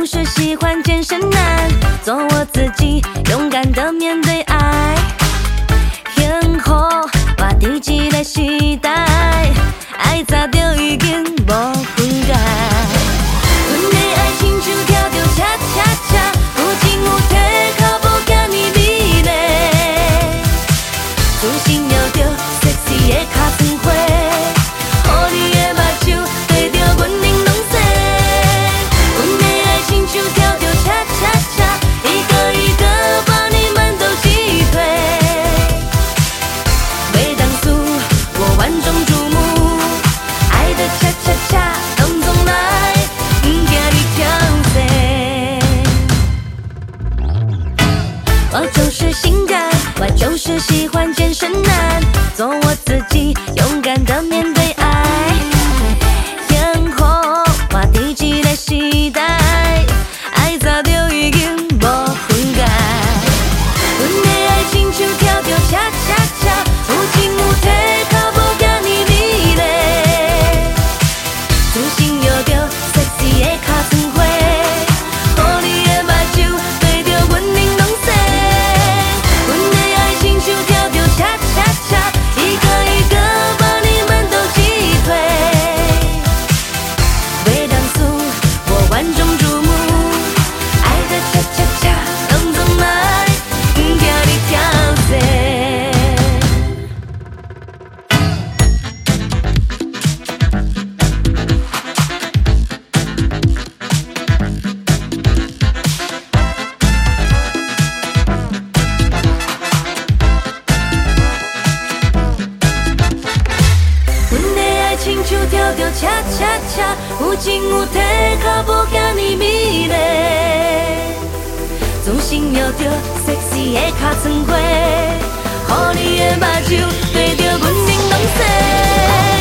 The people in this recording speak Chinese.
就是喜欢健身男，做我自己，勇敢的面对爱。幸福我伫一个时代，爱早就已经无分解。阮的爱亲像跳着恰恰恰，有情有体，脚步遐尼美丽，自信摇着 sexy 的脚床花，予你的目睭对着阮玲珑色。阮的爱亲像跳着恰恰恰，一个一个把你们都击退。每当初我万众瞩目，爱的恰恰恰，动作来，不惊你挑战。我就是性感，我就是喜欢健身男，做我自己，勇敢的面对爱。幸福我伫一个时代，爱早就已经无分解。阮的爱亲像跳着恰恰恰，有情有体，脚步遐尼美丽，自信摇着 sexy 的脚床花，予你的目睭对着阮玲珑色。阮的爱亲像跳着恰恰恰，一个一个把你们都击退。每当初我万众瞩目，爱的恰恰恰，动作来，不惊你挑战。阮的爱亲像跳着恰恰恰，有情有体，脚步遐尼美丽，自信摇着 sexy 的脚床花，予你的目睭对着阮玲珑色。